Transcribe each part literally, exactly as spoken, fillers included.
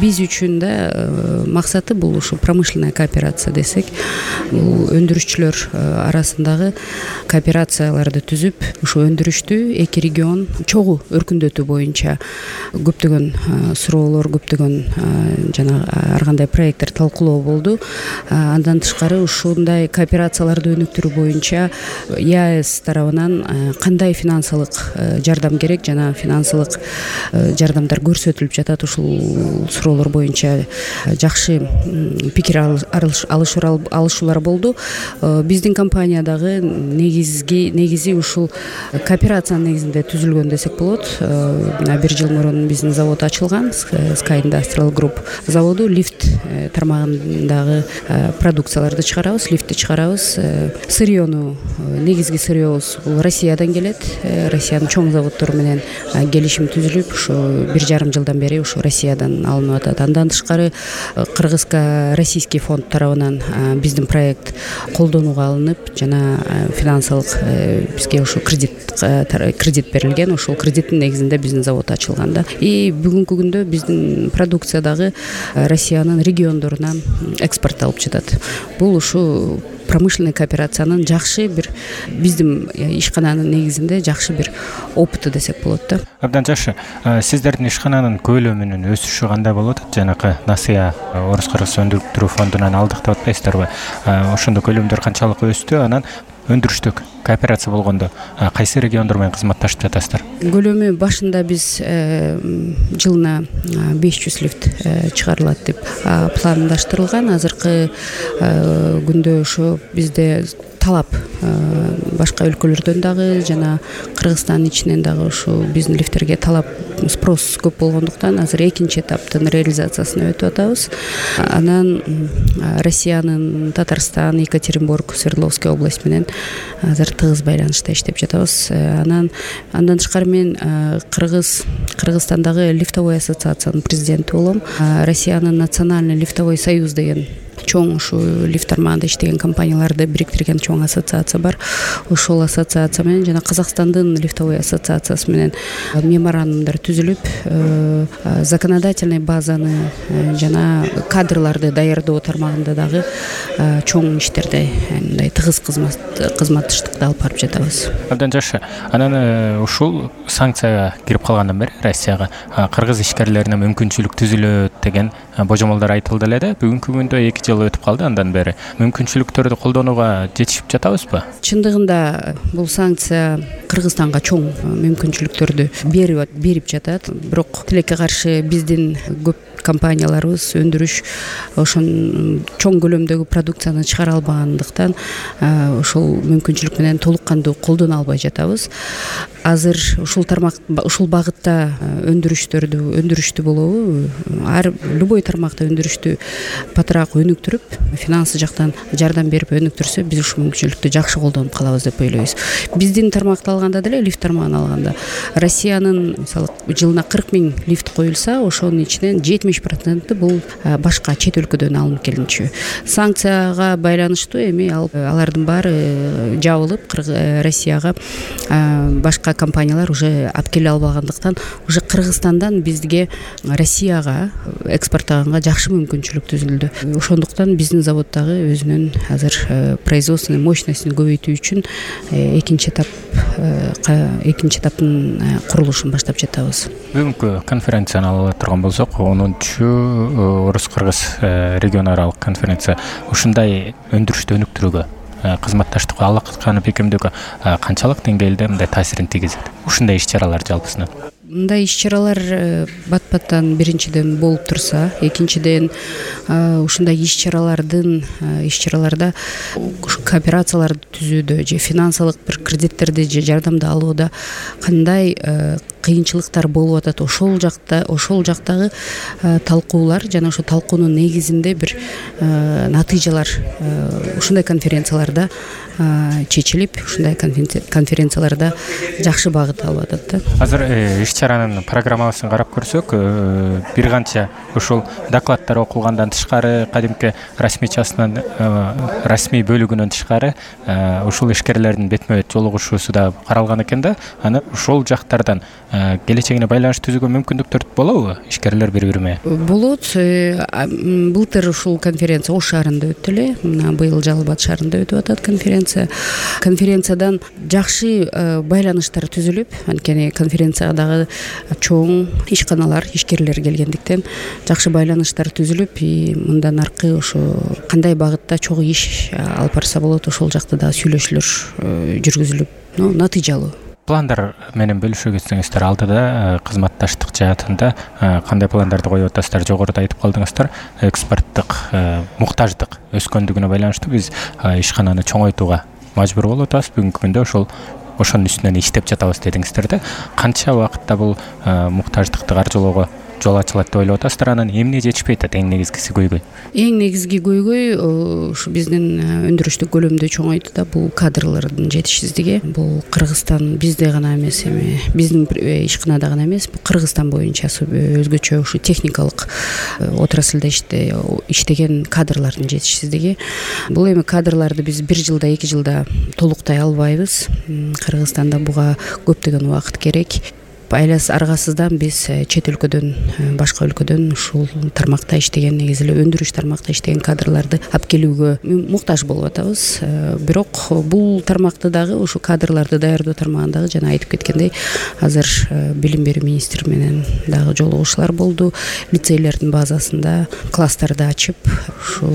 биз үчүн да максаты бул ушу промышленная кооперация десек, бул өндүрүшчүлөр арасындагы кооперацияларды түзүп, ушу өндүрүштү эки регион чогуу өркүндөтүү боюнча көптөгөн суроолор, көптөгөн жана ар кандай проекттер талкуулоо болду. Андан тышкары ушундай кооперацияларды өнүктүрүү боюнча ЕАЭС тарабынан кандай финансылык жардам керек жана финансылык жардамдар көрсөтүлүп жатат, ушул суроолор боюнча жакшы пикир алышуулар болду. Биздин компания дагы негизги негизи ушул кооперациянын негизинде түзүлгөн десек болот. Бир жыл мурун биздин завод ачылган, Sky Industrial Group заводу. Лифт тармагындагы продукцияларды чыгарабыз, лифтти чыгарабыз. Сырьёну, негизги сырьёбуз бул Россиядан келет. Россиянын чоң заводдору менен келишим түзүлүп, ушу бир жарым жылдан бери ушу Россиядан алынып атат. Андан тышкары Кыргызско-российский фонд тарабынан биздин проект колдонууга алынып, жана финансылык бизге ушу кредит кредит берилген. Ошол кредиттин негизинде биздин завод ачылган да. И бүгүнкү күндө биздин продукция дагы Россиянын региондоруна экспортталып жатат. Бул ушу промышленный кооперациянын жакшы бир биздин ишкананын негизинде жакшы бир опыты десек болот да. Абдан жакшы. Сиздердин ишкананын көлөмүнүн өсүшү кандай болот? Жанакы Насыя Орус-Кыргыз өндүрүктүрүү фондунан алдык деп атпайсыздарбы? Ошондо көлөмдөр канчалык өстү? Анан өндүрүштүк кооперация болгондо кайсы региондор менен кызматташып жатасыздар? Көлөмү башында биз жылына беш жүз лифт чыгарылат деп пландаштырылган. Азыркы күндө ошо бизде талап башка өлкөлөрдөн дагы жана Кыргызстан ичинен дагы ушу биздин лифттерге талап, спрос көп болгондуктан азыр экинчи этаптын реализациясына өтүп атабыз. Анан Россиянын Татарстан, Екатеринбург, Свердловская область менен азыр тыгыз байланышта иштеп жатабыз. Анан андан тышкары мен Кыргыз Кыргызстандагы лифтовой ассоциациянын президенти болом. Россиянын национальный лифтовой союз деген чоң ушу лифт тармагында иштеген компанияларды бириктирген чоң ассоциация бар. Ошол ассоциация менен жана Казакстандын лифтовой ассоциациясы менен меморандумдар түзүлүп, законодательный базаны жана кадрларды даярдоо тармагында дагы чоң иштерди, мындай тыгыз кызматташтыкты алып барып жатабыз. Абдан жакшы. Анан ушул санкцияга кирип калгандан бери Россияга кыргыз ишкерлерине мүмкүнчүлүк түзүлөт деген божомолдор айтылды эле да. Бүгүнкү күндө эки жыл өтүп калды, андан бери мүмкүнчүлүктөрдү колдонууга жетишип жатабызбы? Чындыгында бул санкция Кыргызстанга чоң мүмкүнчүлүктөрдү берип берип жатат. Бирок тилекке каршы биздин көп компанияларыбыз өндүрүш ошон чоң көлөмдөгү продукцияны чыгара албагандыктан ошол мүмкүнчүлүк менен толук кандуу колдоно албай жатабыз. Азыр ушул тармак ушул багытта өндүрүштөрдү өндүрүштү болобу? Ар любой тармакта өндүрүштү патыраак өнүктүрүп, финансы жактан жардам берип өнүктүрсө, биз ушул мүмкүнчүлүктү жакшы колдонуп калабыз деп ойлойбуз. Биздин тармакты алганда деле, лифт тармагын алганда, Россиянын мисалы жылына кырк миң лифт коюлса, ошонун ичинен жетимиш проценти бул башка чет өлкөдөн алынып келинчү. Санкцияга байланыштуу эми алардын баары жабылып, Россияга башка компаниялар уже алып келе албагандыктан, уже Кыргызстандан бизге Россияга экспорттаганга жакшы мүмкүнчүлүк түзүлдү. Ошондуктан биздин заводдагы өзүнүн азыр производственный мощностун көбөйтүү үчүн экинчи этап экинчи этаптын курулушун баштап жатабыз. Бүгүнкү конференцияны ала турган болсок, онунчу Орус-Кыргыз регион аралык конференция ушундай өндүрүштү өнүктүрүүгө, кызматташтыкка, алаканы бекемдөөгө канчалык деңгээлде мындай таасирин тийгизет? Ушундай иш-чаралар жалпысынан. Мындай иш-чаралар бат-баттан биринчиден болуп турса, экинчиден ушундай иш-чаралардын иш-чараларда кооперацияларды түзүүдө же финансылык бир кредиттерди же жардамды алууда кандай кыйынчылыктар болуп атат, ошол жакта ошол жактагы талкуулар жана ошо талкуунун негизинде бир натыйжалар ушундай конференцияларда чечилип, ушундай конференцияларда жакшы багыт алып атат да. Азыр иш-чаранын программасын карап көрсөк, бир канча ушул докладдар окулгандан тышкары, кадимки расмийчасынан расмий бөлүгүнөн тышкары ушул ишкерлердин бетме-бет жолугушуусу да каралган экен да. Аны ушул жактардан келечегине байланыш түзүүгө мүмкүндүктөр болобу ишкерлер бири бири менен? Болот. Былтыр ушул конференция Ош шаарында өттү эле. Мына быйыл Жалал Абад шаарында өтүп атат конференция. Конференциядан жакшы байланыштар түзүлүп, анткени конференцияга дагы чоң ишканалар, ишкерлер келгендиктен жакшы байланыштар түзүлүп, мындан аркы ошо кандай багытта чогуу иш алып барса болот, ошол жакта дагы сүйлөшүүлөр жүргүзүлүп, натыйжалуу. Пландар менен бөлүшө кетсеңиздер, алдыда кызматташтык жаатында кандай пландарды коюп атасыздар? Жогоруда айтып калдыңыздар, экспорттук муктаждык өскөндүгүнө байланыштуу биз ишкананы чоңойтууга мажбур болуп атабыз. Бүгүнкү күндө ошол ошонун үстүнөн иштеп жатабыз дедиңиздер да. Канча убакытта бул муктаждыкты каржылоого жол ачылат деп ойлоп атасыздар? Анан эмне жетишпей атат? Эң негизгиси көйгөй. Эң негизги көйгөй ушу биздин өндүрүштүк көлөмдү чоңойтууда бул кадрлардын жетишсиздиги. Бул Кыргызстан бизде гана эмес, эми биздин ишканада гана эмес, Кыргызстан боюнча өзгөчө ушу техникалык отраслда иштеген кадрлардын жетишсиздиги. Бул эми кадрларды биз бир жылда, эки жылда толуктай албайбыз. Кыргызстанда буга көптөгөн убакыт керек. Айлас аргасыздан биз чет өлкөдөн, башка өлкөдөн ушул тармакта иштеген, негизи эле өндүрүш тармакта иштеген кадрларды алып келүүгө муктаж болуп атабыз. Бирок бул тармакты дагы, ушу кадрларды даярдоо тармагын дагы жана айтып кеткендей, азыр билим берүү министри менен дагы жолугушуулар болду. Лицейлердин базасында класстарды ачып, ушу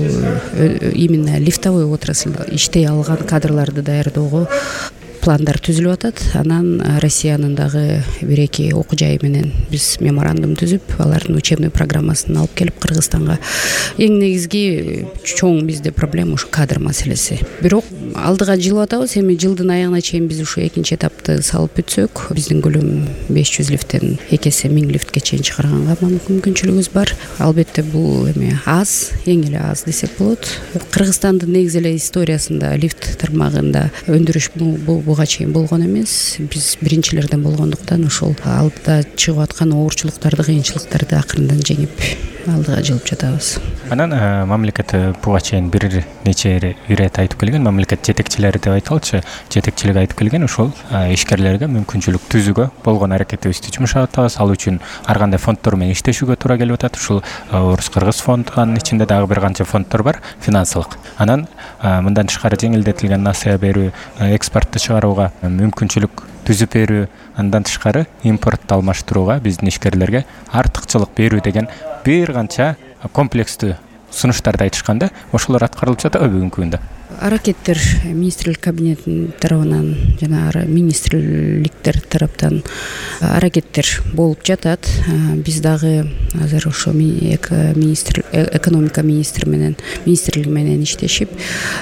именно лифтовой отраслда иштей алган кадрларды даярдоого пландар түзүлүп атат. Анан Россиянын дагы бир-эки окуу жайы менен биз меморандум түзүп, алардын учебный программасын алып келип Кыргызстанга. Эң негизги чоң бизде проблема ушу кадр маселеси. Бирок алдыга жылып атабыз. Эми жылдын аягына чейин биз ушу экинчи этапты салып бүтсөк, биздин көлөм беш жүз лифттен эки эсе миң лифтке чейин чыгарганга мүмкүнчүлүгүбүз бар. Албетте бул эми аз, эң эле аз десек болот. Кыргызстандын негизи эле историясында лифт тармагында өндүрүш буга чейин болгон эмес. Биз биринчилерден болгондуктан ошол алдыда чыгып аткан оорчулуктарды, кыйынчылыктарды акырындан жеңип алдыга жылып жатабыз. Анан мамлекет буга чейин бир нече ирет айтып келген, мамлекет жетекчилери деп айталычы, жетекчилик айтып келген, ошол ишкерлерге мүмкүнчүлүк түзүүгө болгон аракетибизди жумшап атабыз. Ал үчүн ар кандай фонддор менен иштешүүгө туура келип атат. Ушул Орус-Кыргыз фонду, анын ичинде дагы бир канча фонддор бар, финансылык. Анан мындан тышкары жеңилдетилген насыя берүү, экспортты чыгарууга мүмкүнчүлүк түзүп берүү, андан тышкары импортту алмаштырууга биздин ишкерлерге артыкчылык берүү деген бир канча комплекстүү сунуштарды айтышканда, ошолор аткарылып жатабы бүгүнкү күндө? Аракеттер министрлик кабинетинин тарабынан жана министрликтер тараптан аракеттер болуп жатат. Биз дагы азыр ошо министр экономика министри менен министрлиги менен иштешип,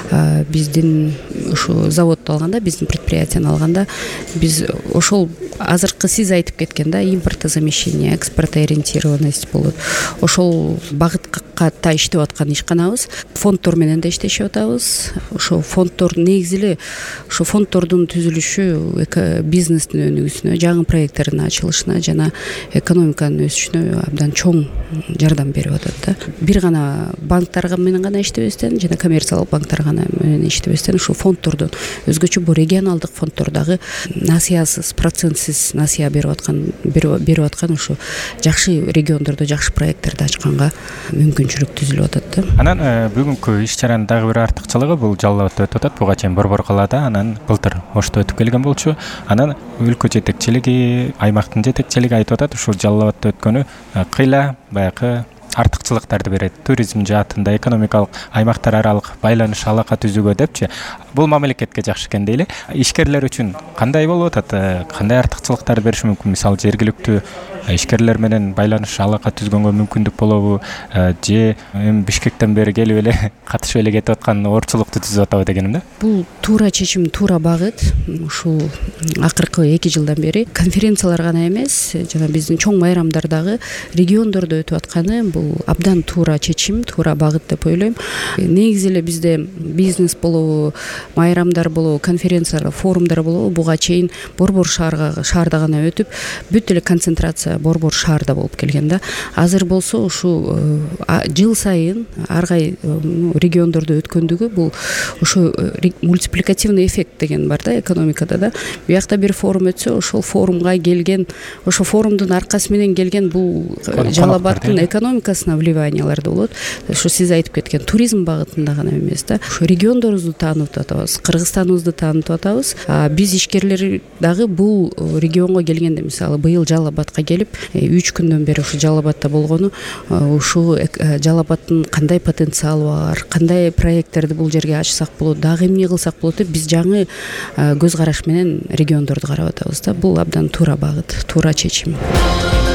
биздин ушу заводду алганда, биздин предприятияны алганда, биз ошол азыркы сиз айтып кеткен да, импортозамещение, экспортоориентированность болот. Ошол багытка иштеп аткан ишканабыз. Фонддор менен да иштешип атабыз. Ошо фонддор негизи эле ошо фонддордун түзүлүшү бизнестин өнүгүүсүнө, жаңы проекттердин ачылышына жана экономиканын өсүшүнө абдан чоң жардам берип атат да. Бир гана банктар менен гана иштебестен жана коммерциялык банктар гана менен иштебестен ушул фонддордун өзгөчө бу регионалдык фонддор дагы насыясыз, процентсиз насыя берип аткан берип аткан ушу жакшы региондордо жакшы проекттерди ачканга мүмкүнчүлүк түзүлүп атат да. Анан бүгүнкү иш-чаранын дагы бир артыкчылыгы бул Жалал Абадта өтүп атат. Буга чейин Борбор калаада, анан былтыр Ошто өтүп келген болчу. Анан өлкө жетекчилиги, аймактын жетекчилиги айтып атат, ушул Жалал Абадта өткөнү кыйла баягы артыкчылыктарды берет. Туризм жаатында, экономикалык аймактар аралык байланыш, алака түзүүгө депчи. Бул мамлекетке жакшы экен дейли. Ишкерлер үчүн кандай болуп атат? Кандай артыкчылыктарды бериши мүмкүн? Мисалы жергиликтүү ишкерлер менен байланыш, алака түзгөнгө мүмкүндүк болобу? Же эми Бишкектен бери келип эле катышып эле кетип аткан оорчулукту түзүп атабы дегеним да. Бул туура чечим, туура багыт. Ушул акыркы эки жылдан бери конференциялар гана эмес, жана биздин чоң майрамдар дагы региондордо өтүп атканы бул абдан туура чечим, туура багыт деп ойлойм. Негизи эле бизде бизнес болобу, майрамдар болобу, конференциялар, форумдар болобу, буга чейин Борбор шаарга шаарда гана өтүп, бүт эле концентрация борбор шаарда болуп келген да. Азыр болсо ушул жыл сайын ар кай региондордо өткөндүгү бул ошо мультипликативный эффект деген бар да экономикада да. Биякта бир форум өтсө, ошол форумга келген, ошо форумдун аркасы менен келген бул Жалал Абадтын экономикасына влиянияларды болот. Ошо сиз айтып кеткен туризм багытында гана эмес да. Ошо региондорубузду таанытып атабыз, Кыргызстаныбызды таанытып атабыз. Биз ишкерлер дагы бул регионго келгенде, мисалы быйыл Жалал Абадка келип, үч күндөн бери ушу Жалал Абадта болгону, ушу Жалал Абадтын кандай потенциалы бар, кандай проекттерди бул жерге ачсак болот, дагы эмне кылсак болот деп биз жаңы көз караш менен региондорду карап атабыз да. Бул абдан туура багыт, туура чечим.